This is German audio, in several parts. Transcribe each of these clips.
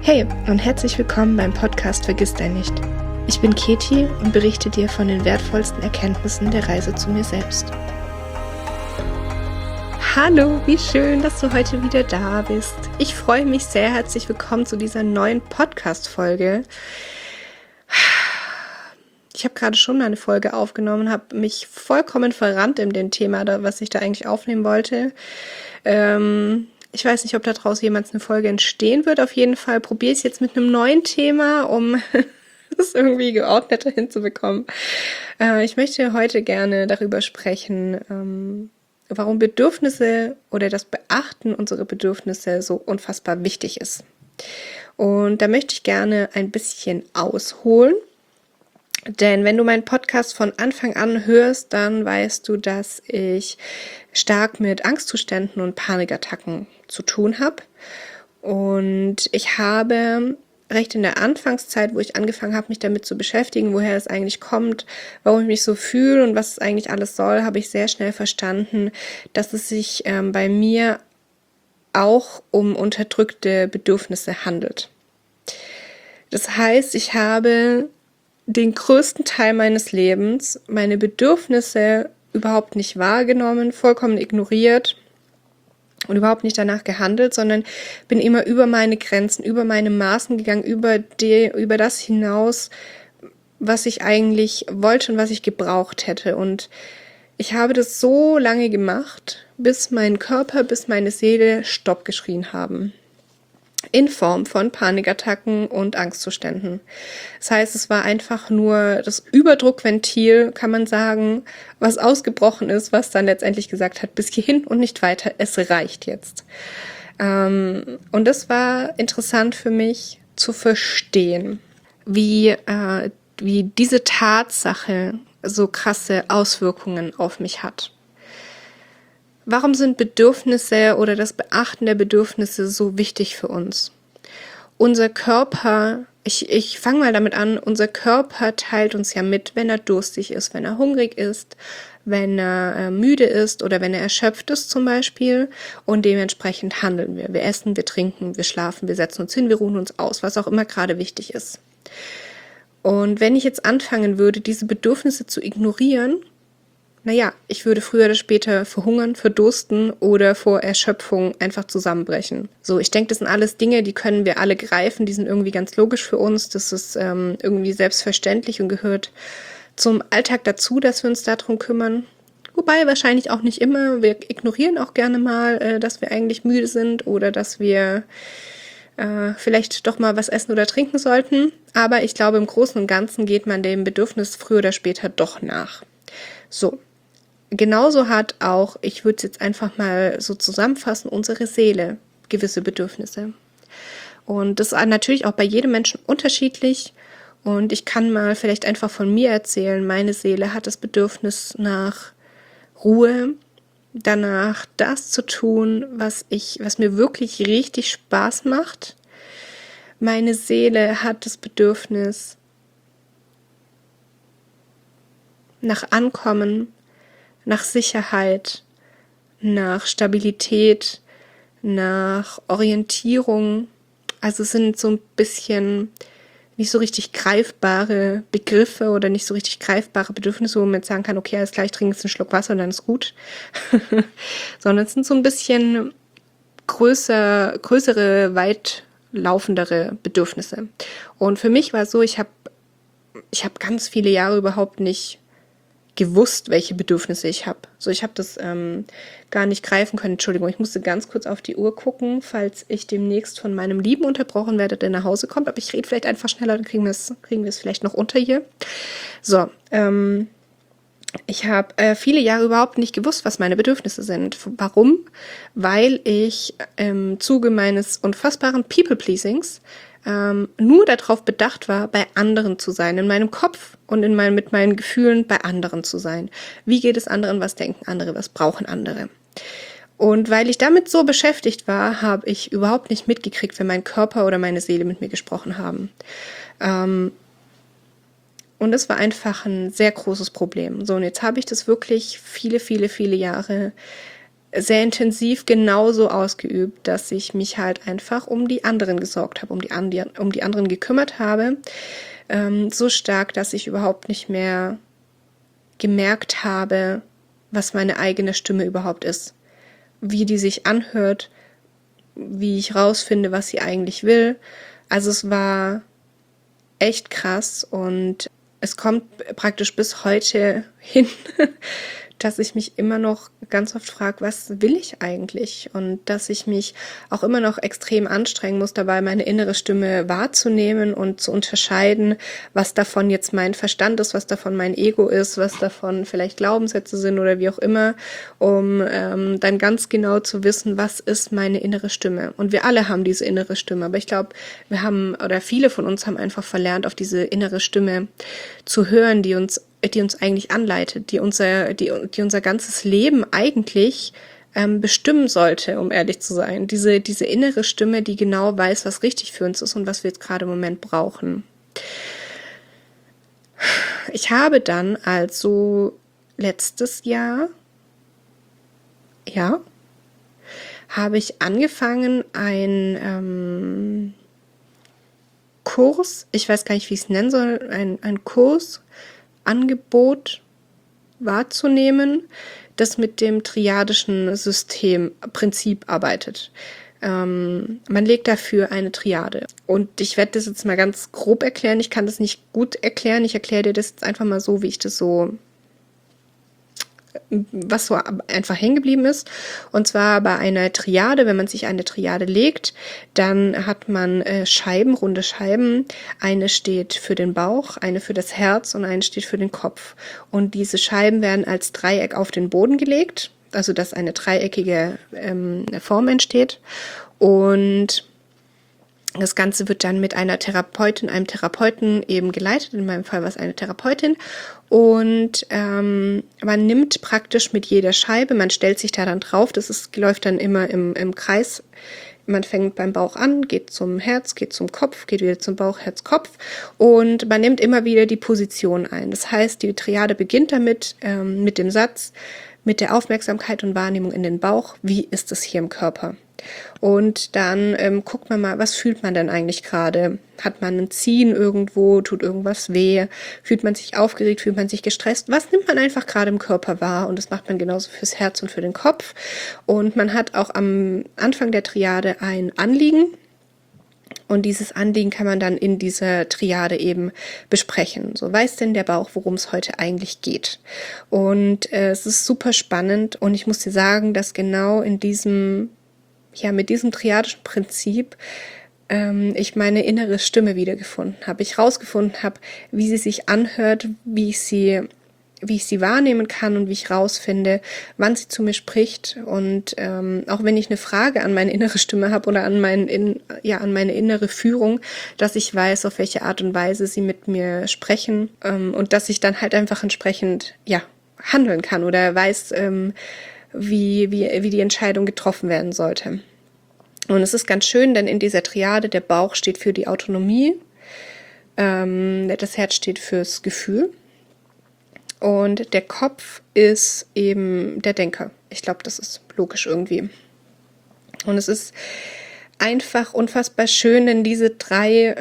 Hey und herzlich willkommen beim Podcast Vergiss dein nicht. Ich bin Keti und berichte dir von den wertvollsten Erkenntnissen der Reise zu mir selbst. Hallo, wie schön, dass du heute wieder da bist. Ich freue mich sehr, herzlich willkommen zu dieser neuen Podcast-Folge. Ich habe gerade schon mal eine Folge aufgenommen, habe mich vollkommen verrannt in dem Thema, was ich da eigentlich aufnehmen wollte. Ich weiß nicht, ob daraus jemals eine Folge entstehen wird. Auf jeden Fall probiere ich es jetzt mit einem neuen Thema, um das irgendwie geordneter hinzubekommen. Ich möchte heute gerne darüber sprechen, warum Bedürfnisse oder das Beachten unserer Bedürfnisse so unfassbar wichtig ist. Und da möchte ich gerne ein bisschen ausholen. Denn wenn du meinen Podcast von Anfang an hörst, dann weißt du, dass ich stark mit Angstzuständen und Panikattacken zu tun habe. Und ich habe recht in der Anfangszeit, wo ich angefangen habe, mich damit zu beschäftigen, woher es eigentlich kommt, warum ich mich so fühle und was es eigentlich alles soll, habe ich sehr schnell verstanden, dass es sich bei mir auch um unterdrückte Bedürfnisse handelt. Das heißt, ich habe den größten Teil meines Lebens meine Bedürfnisse überhaupt nicht wahrgenommen, vollkommen ignoriert und überhaupt nicht danach gehandelt, sondern bin immer über meine Grenzen, über meine Maßen gegangen, über das hinaus, was ich eigentlich wollte und was ich gebraucht hätte. Und ich habe das so lange gemacht, bis mein Körper, bis meine Seele Stopp geschrien haben. In Form von Panikattacken und Angstzuständen. Das heißt, es war einfach nur das Überdruckventil, kann man sagen, was ausgebrochen ist, was dann letztendlich gesagt hat, bis hierhin und nicht weiter, es reicht jetzt. Und das war interessant für mich zu verstehen, wie diese Tatsache so krasse Auswirkungen auf mich hat. Warum sind Bedürfnisse oder das Beachten der Bedürfnisse so wichtig für uns? Unser Körper, ich fange mal damit an, unser Körper teilt uns ja mit, wenn er durstig ist, wenn er hungrig ist, wenn er müde ist oder wenn er erschöpft ist zum Beispiel. Und dementsprechend handeln wir. Wir essen, wir trinken, wir schlafen, wir setzen uns hin, wir ruhen uns aus, was auch immer gerade wichtig ist. Und wenn ich jetzt anfangen würde, diese Bedürfnisse zu ignorieren, ich würde früher oder später verhungern, verdursten oder vor Erschöpfung einfach zusammenbrechen. So, ich denke, das sind alles Dinge, die können wir alle greifen, die sind irgendwie ganz logisch für uns, das ist irgendwie selbstverständlich und gehört zum Alltag dazu, dass wir uns darum kümmern. Wobei wahrscheinlich auch nicht immer, wir ignorieren auch gerne mal, dass wir eigentlich müde sind oder dass wir vielleicht doch mal was essen oder trinken sollten. Aber ich glaube, im Großen und Ganzen geht man dem Bedürfnis früher oder später doch nach. So. Genauso hat auch, ich würde es jetzt einfach mal so zusammenfassen, unsere Seele gewisse Bedürfnisse. Und das ist natürlich auch bei jedem Menschen unterschiedlich. Und ich kann mal vielleicht einfach von mir erzählen, meine Seele hat das Bedürfnis nach Ruhe, danach das zu tun, was mir wirklich richtig Spaß macht. Meine Seele hat das Bedürfnis nach Ankommen, nach Sicherheit, nach Stabilität, nach Orientierung. Also es sind so ein bisschen nicht so richtig greifbare Begriffe oder nicht so richtig greifbare Bedürfnisse, wo man jetzt sagen kann, okay, alles klar, ich trinke jetzt einen Schluck Wasser und dann ist gut. Sondern es sind so ein bisschen größere, weit laufendere Bedürfnisse. Und für mich war es so, ich habe ganz viele Jahre überhaupt nicht gewusst, welche Bedürfnisse ich habe. So, ich habe das gar nicht greifen können. Entschuldigung, ich musste ganz kurz auf die Uhr gucken, falls ich demnächst von meinem Lieben unterbrochen werde, der nach Hause kommt. Aber ich rede vielleicht einfach schneller, dann kriegen wir es vielleicht noch unter hier. So, ich habe viele Jahre überhaupt nicht gewusst, was meine Bedürfnisse sind. Warum? Weil ich im Zuge meines unfassbaren People-Pleasings nur darauf bedacht war, bei anderen zu sein, in meinem Kopf und mit meinen Gefühlen bei anderen zu sein. Wie geht es anderen? Was denken andere? Was brauchen andere? Und weil ich damit so beschäftigt war, habe ich überhaupt nicht mitgekriegt, wenn mein Körper oder meine Seele mit mir gesprochen haben. Und das war einfach ein sehr großes Problem. So, und jetzt habe ich das wirklich viele, viele, viele Jahre sehr intensiv genauso ausgeübt, dass ich mich halt einfach um die anderen gesorgt habe, um die anderen gekümmert habe. So stark, dass ich überhaupt nicht mehr gemerkt habe, was meine eigene Stimme überhaupt ist. Wie die sich anhört, wie ich rausfinde, was sie eigentlich will. Also es war echt krass und es kommt praktisch bis heute hin, dass ich mich immer noch ganz oft frage, was will ich eigentlich? Und dass ich mich auch immer noch extrem anstrengen muss, dabei meine innere Stimme wahrzunehmen und zu unterscheiden, was davon jetzt mein Verstand ist, was davon mein Ego ist, was davon vielleicht Glaubenssätze sind oder wie auch immer, um dann ganz genau zu wissen, was ist meine innere Stimme. Und wir alle haben diese innere Stimme, aber ich glaube, viele von uns haben einfach verlernt, auf diese innere Stimme zu hören, die uns eigentlich anleitet, die unser ganzes Leben eigentlich bestimmen sollte, um ehrlich zu sein. Diese innere Stimme, die genau weiß, was richtig für uns ist und was wir jetzt gerade im Moment brauchen. Ich habe dann also letztes Jahr, habe ich angefangen, ein Kurs, ich weiß gar nicht, wie ich es nennen soll, ein Kursangebot wahrzunehmen, das mit dem triadischen Systemprinzip arbeitet. Man legt dafür eine Triade. Und ich werde das jetzt mal ganz grob erklären. Ich kann das nicht gut erklären. Ich erkläre dir das jetzt einfach mal so, wie ich das so, was so einfach hängen geblieben ist. Und zwar bei einer Triade, wenn man sich eine Triade legt, dann hat man Scheiben, runde Scheiben. Eine steht für den Bauch, eine für das Herz und eine steht für den Kopf. Und diese Scheiben werden als Dreieck auf den Boden gelegt, also dass eine dreieckige Form entsteht. Und das Ganze wird dann mit einer Therapeutin, einem Therapeuten eben geleitet. In meinem Fall war es eine Therapeutin. Und man nimmt praktisch mit jeder Scheibe, man stellt sich da dann drauf, läuft dann immer im Kreis. Man fängt beim Bauch an, geht zum Herz, geht zum Kopf, geht wieder zum Bauch, Herz, Kopf. Und man nimmt immer wieder die Position ein. Das heißt, die Triade beginnt damit, mit dem Satz, mit der Aufmerksamkeit und Wahrnehmung in den Bauch. Wie ist es hier im Körper? Und dann guckt man mal, was fühlt man denn eigentlich gerade? Hat man ein Ziehen irgendwo? Tut irgendwas weh? Fühlt man sich aufgeregt? Fühlt man sich gestresst? Was nimmt man einfach gerade im Körper wahr? Und das macht man genauso fürs Herz und für den Kopf. Und man hat auch am Anfang der Triade ein Anliegen. Und dieses Anliegen kann man dann in dieser Triade eben besprechen. So, weiß denn der Bauch, worum es heute eigentlich geht? Und es ist super spannend. Und ich muss dir sagen, dass genau mit diesem triadischen Prinzip ich meine innere Stimme wiedergefunden habe. Ich rausgefunden habe, wie sie sich anhört, wie ich sie wahrnehmen kann und wie ich rausfinde, wann sie zu mir spricht. Und auch wenn ich eine Frage an meine innere Stimme habe oder an meine innere Führung, dass ich weiß, auf welche Art und Weise sie mit mir sprechen und dass ich dann halt einfach entsprechend handeln kann oder weiß, wie die Entscheidung getroffen werden sollte. Und es ist ganz schön, denn in dieser Triade, der Bauch steht für die Autonomie, das Herz steht fürs Gefühl und der Kopf ist eben der Denker. Ich glaube, das ist logisch irgendwie. Und es ist einfach unfassbar schön, denn diese drei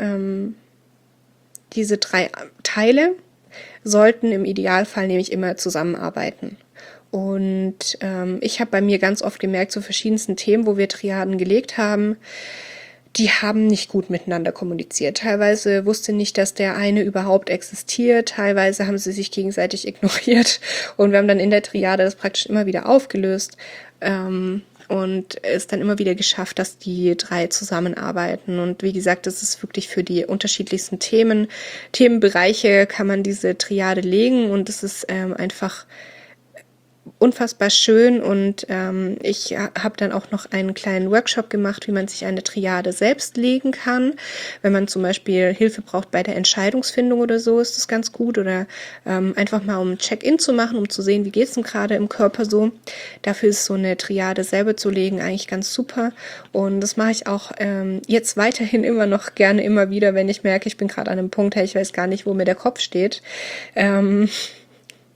Teile sollten im Idealfall nämlich immer zusammenarbeiten. Und ich habe bei mir ganz oft gemerkt, zu verschiedensten Themen, wo wir Triaden gelegt haben, die haben nicht gut miteinander kommuniziert. Teilweise wusste nicht, dass der eine überhaupt existiert. Teilweise haben sie sich gegenseitig ignoriert. Und wir haben dann in der Triade das praktisch immer wieder aufgelöst. Und es dann immer wieder geschafft, dass die drei zusammenarbeiten. Und wie gesagt, das ist wirklich für die unterschiedlichsten Themenbereiche kann man diese Triade legen. Und es ist einfach unfassbar schön und ich habe dann auch noch einen kleinen Workshop gemacht, wie man sich eine Triade selbst legen kann. Wenn man zum Beispiel Hilfe braucht bei der Entscheidungsfindung oder so, ist das ganz gut. Oder einfach mal um ein Check-in zu machen, um zu sehen, wie geht es denn gerade im Körper so. Dafür ist so eine Triade selber zu legen eigentlich ganz super. Und das mache ich auch jetzt weiterhin immer noch gerne immer wieder, wenn ich merke, ich bin gerade an einem Punkt, hey, ich weiß gar nicht, wo mir der Kopf steht.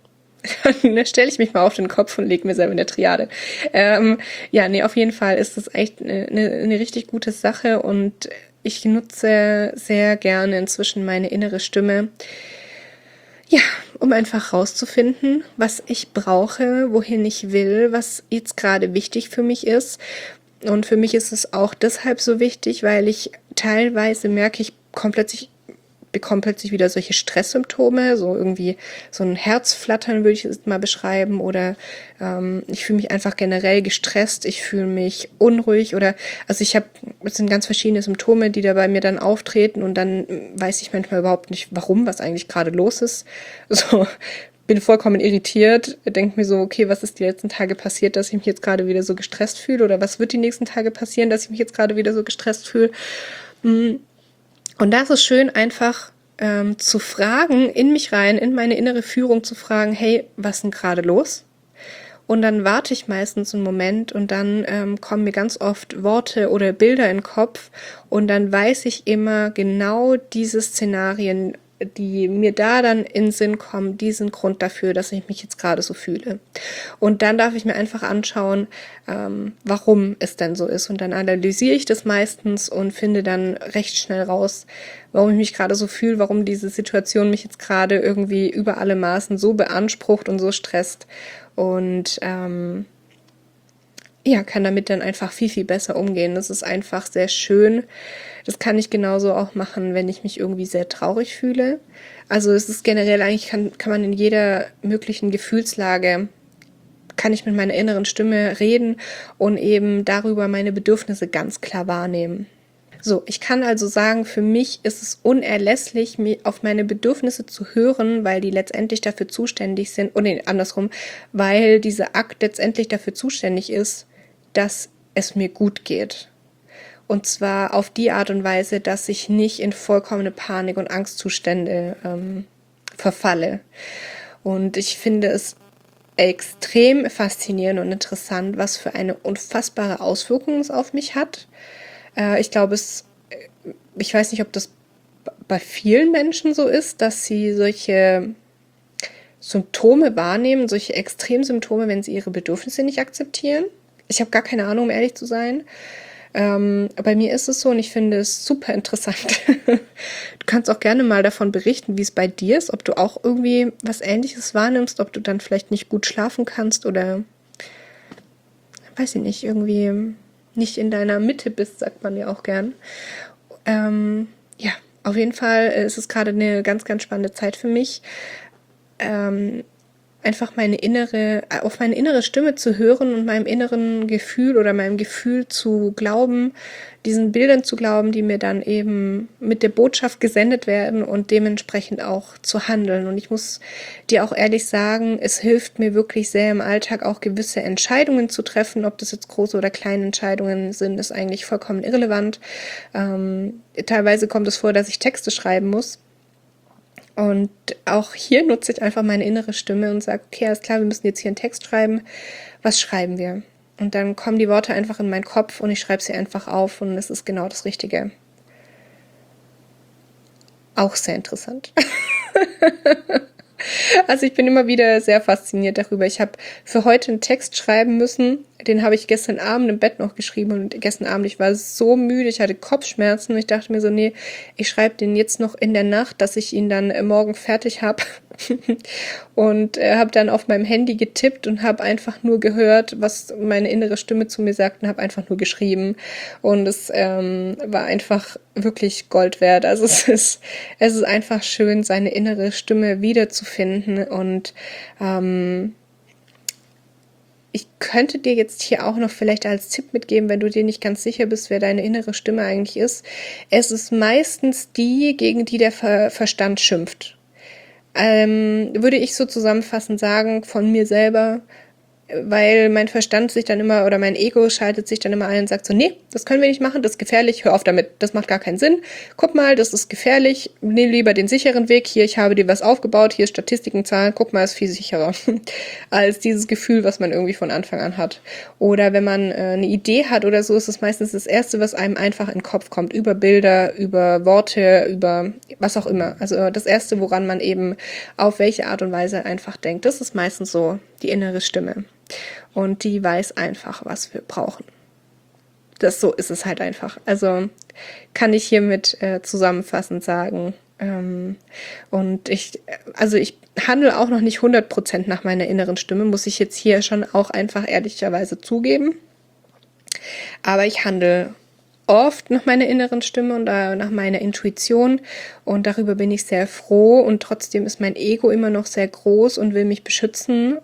Dann stelle ich mich mal auf den Kopf und lege mir selber eine Triade. Ja, nee, auf jeden Fall ist das echt eine richtig gute Sache und ich nutze sehr gerne inzwischen meine innere Stimme, ja, um einfach rauszufinden, was ich brauche, wohin ich will, was jetzt gerade wichtig für mich ist. Und für mich ist es auch deshalb so wichtig, weil ich teilweise merke, ich bekomme plötzlich wieder solche Stresssymptome, so irgendwie so ein Herzflattern würde ich es mal beschreiben ich fühle mich einfach generell gestresst, ich fühle mich unruhig also es sind ganz verschiedene Symptome, die da bei mir dann auftreten und dann weiß ich manchmal überhaupt nicht, warum, was eigentlich gerade los ist. So, bin vollkommen irritiert, denke mir so, okay, was ist die letzten Tage passiert, dass ich mich jetzt gerade wieder so gestresst fühle oder was wird die nächsten Tage passieren, dass ich mich jetzt gerade wieder so gestresst fühle. Und da ist es schön, einfach zu fragen, in mich rein, in meine innere Führung zu fragen, hey, was ist denn gerade los? Und dann warte ich meistens einen Moment und dann kommen mir ganz oft Worte oder Bilder in den Kopf und dann weiß ich immer genau diese Szenarien, die mir da dann in den Sinn kommen, die sind Grund dafür, dass ich mich jetzt gerade so fühle. Und dann darf ich mir einfach anschauen, warum es denn so ist. Und dann analysiere ich das meistens und finde dann recht schnell raus, warum ich mich gerade so fühle, warum diese Situation mich jetzt gerade irgendwie über alle Maßen so beansprucht und so stresst. Und ja, kann damit dann einfach viel, viel besser umgehen. Das ist einfach sehr schön. Das kann ich genauso auch machen, wenn ich mich irgendwie sehr traurig fühle. Also es ist generell eigentlich, kann man in jeder möglichen Gefühlslage, kann ich mit meiner inneren Stimme reden und eben darüber meine Bedürfnisse ganz klar wahrnehmen. So, ich kann also sagen, für mich ist es unerlässlich, auf meine Bedürfnisse zu hören, weil die letztendlich dafür zuständig sind, oder andersrum, weil dieser Akt letztendlich dafür zuständig ist, dass es mir gut geht. Und zwar auf die Art und Weise, dass ich nicht in vollkommene Panik- und Angstzustände verfalle. Und ich finde es extrem faszinierend und interessant, was für eine unfassbare Auswirkung es auf mich hat. Ich glaube, ich weiß nicht, ob das bei vielen Menschen so ist, dass sie solche Symptome wahrnehmen, solche Extremsymptome, wenn sie ihre Bedürfnisse nicht akzeptieren. Ich habe gar keine Ahnung, um ehrlich zu sein. Bei mir ist es so und ich finde es super interessant. Du kannst auch gerne mal davon berichten, wie es bei dir ist, ob du auch irgendwie was Ähnliches wahrnimmst, ob du dann vielleicht nicht gut schlafen kannst oder, weiß ich nicht, irgendwie nicht in deiner Mitte bist, sagt man ja auch gern. Ja, auf jeden Fall ist es gerade eine ganz, ganz spannende Zeit für mich. Einfach auf meine innere Stimme zu hören und meinem inneren Gefühl oder meinem Gefühl zu glauben, diesen Bildern zu glauben, die mir dann eben mit der Botschaft gesendet werden und dementsprechend auch zu handeln. Und ich muss dir auch ehrlich sagen, es hilft mir wirklich sehr im Alltag auch gewisse Entscheidungen zu treffen. Ob das jetzt große oder kleine Entscheidungen sind, ist eigentlich vollkommen irrelevant. Teilweise kommt es vor, dass ich Texte schreiben muss. Und auch hier nutze ich einfach meine innere Stimme und sage, okay, alles klar, wir müssen jetzt hier einen Text schreiben. Was schreiben wir? Und dann kommen die Worte einfach in meinen Kopf und ich schreibe sie einfach auf und es ist genau das Richtige. Auch sehr interessant. Also ich bin immer wieder sehr fasziniert darüber. Ich habe für heute einen Text schreiben müssen, den habe ich gestern Abend im Bett noch geschrieben und gestern Abend, ich war so müde, ich hatte Kopfschmerzen und ich dachte mir so, nee, ich schreibe den jetzt noch in der Nacht, dass ich ihn dann morgen fertig habe. Und habe dann auf meinem Handy getippt und habe einfach nur gehört, was meine innere Stimme zu mir sagt und habe einfach nur geschrieben. Und es war einfach wirklich Gold wert. Also es ist einfach schön, seine innere Stimme wiederzufinden. Und ich könnte dir jetzt hier auch noch vielleicht als Tipp mitgeben, wenn du dir nicht ganz sicher bist, wer deine innere Stimme eigentlich ist. Es ist meistens die, gegen die der Verstand schimpft. Würde ich so zusammenfassend sagen, von mir selber, weil mein Verstand sich dann immer oder mein Ego schaltet sich dann immer ein und sagt so, nee, das können wir nicht machen, das ist gefährlich, hör auf damit, das macht gar keinen Sinn. Guck mal, das ist gefährlich, nimm lieber den sicheren Weg, hier, ich habe dir was aufgebaut, hier Statistiken, Zahlen, guck mal, ist viel sicherer als dieses Gefühl, was man irgendwie von Anfang an hat. Oder wenn man eine Idee hat oder so, ist es meistens das Erste, was einem einfach in den Kopf kommt, über Bilder, über Worte, über was auch immer. Also das Erste, woran man eben auf welche Art und Weise einfach denkt, das ist meistens so die innere Stimme. Und die weiß einfach, was wir brauchen. So ist es halt einfach. Also kann ich hiermit zusammenfassend sagen. Und ich handle auch noch nicht 100% nach meiner inneren Stimme, muss ich jetzt hier schon auch einfach ehrlicherweise zugeben. Aber ich handle oft nach meiner inneren Stimme und nach meiner Intuition und darüber bin ich sehr froh und trotzdem ist mein Ego immer noch sehr groß und will mich beschützen.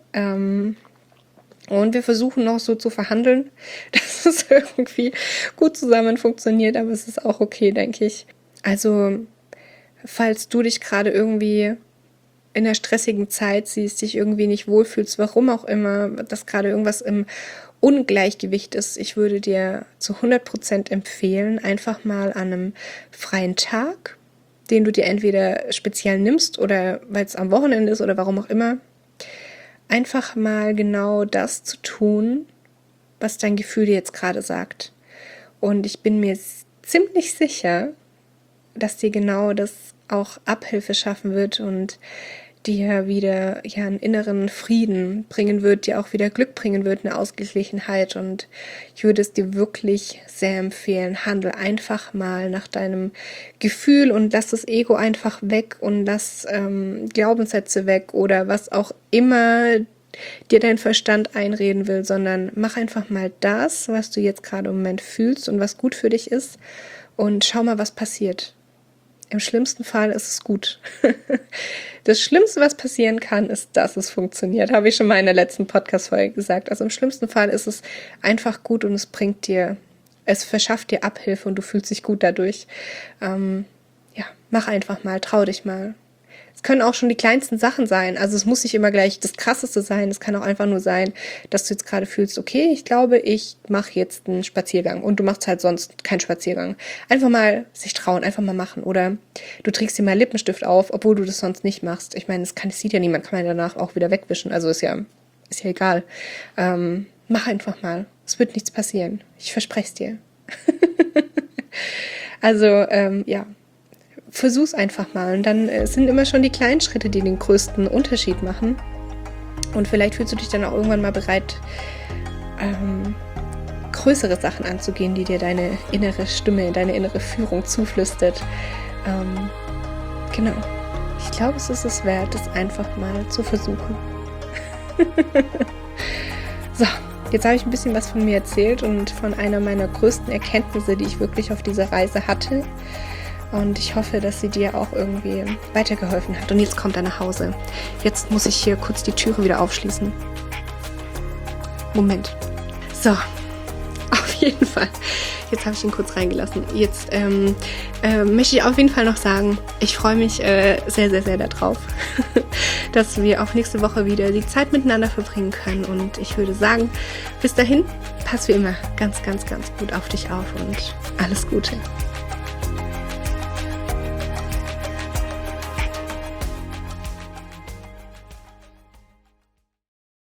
Und wir versuchen noch so zu verhandeln, dass es irgendwie gut zusammen funktioniert, aber es ist auch okay, denke ich. Also, falls du dich gerade irgendwie in einer stressigen Zeit siehst, dich irgendwie nicht wohlfühlst, warum auch immer, dass gerade irgendwas im Ungleichgewicht ist, ich würde dir zu 100% empfehlen, einfach mal an einem freien Tag, den du dir entweder speziell nimmst oder weil es am Wochenende ist oder warum auch immer, einfach mal genau das zu tun, was dein Gefühl dir jetzt gerade sagt. Und ich bin mir ziemlich sicher, dass dir genau das auch Abhilfe schaffen wird und dir wieder einen inneren Frieden bringen wird, dir auch wieder Glück bringen wird, eine Ausgeglichenheit. Und ich würde es dir wirklich sehr empfehlen, handle einfach mal nach deinem Gefühl und lass das Ego einfach weg und lass Glaubenssätze weg oder was auch immer dir dein Verstand einreden will, sondern mach einfach mal das, was du jetzt gerade im Moment fühlst und was gut für dich ist und schau mal, was passiert. Im schlimmsten Fall ist es gut. Das Schlimmste, was passieren kann, ist, dass es funktioniert. Habe ich schon mal in der letzten Podcast-Folge gesagt. Also im schlimmsten Fall ist es einfach gut und es verschafft dir Abhilfe und du fühlst dich gut dadurch. Mach einfach mal, trau dich mal. Es können auch schon die kleinsten Sachen sein. Also es muss nicht immer gleich das Krasseste sein. Es kann auch einfach nur sein, dass du jetzt gerade fühlst, okay, ich glaube, ich mache jetzt einen Spaziergang und du machst halt sonst keinen Spaziergang. Einfach mal sich trauen, einfach mal machen. Oder du trägst dir mal Lippenstift auf, obwohl du das sonst nicht machst. Ich meine, das sieht ja niemand, kann man ja danach auch wieder wegwischen. Also ist ja egal. Mach einfach mal. Es wird nichts passieren. Ich verspreche es dir. Also, versuch's einfach mal und dann sind immer schon die kleinen Schritte, die den größten Unterschied machen. Und vielleicht fühlst du dich dann auch irgendwann mal bereit, größere Sachen anzugehen, die dir deine innere Stimme, deine innere Führung zuflüstert. Genau. Ich glaube, es ist es wert, das einfach mal zu versuchen. So, jetzt habe ich ein bisschen was von mir erzählt und von einer meiner größten Erkenntnisse, die ich wirklich auf dieser Reise hatte. Und ich hoffe, dass sie dir auch irgendwie weitergeholfen hat. Und jetzt kommt er nach Hause. Jetzt muss ich hier kurz die Türe wieder aufschließen. Moment. So, auf jeden Fall. Jetzt habe ich ihn kurz reingelassen. Jetzt möchte ich auf jeden Fall noch sagen, ich freue mich sehr, sehr, sehr darauf, dass wir auch nächste Woche wieder die Zeit miteinander verbringen können. Und ich würde sagen, bis dahin, pass wie immer ganz, ganz, ganz gut auf dich auf und alles Gute.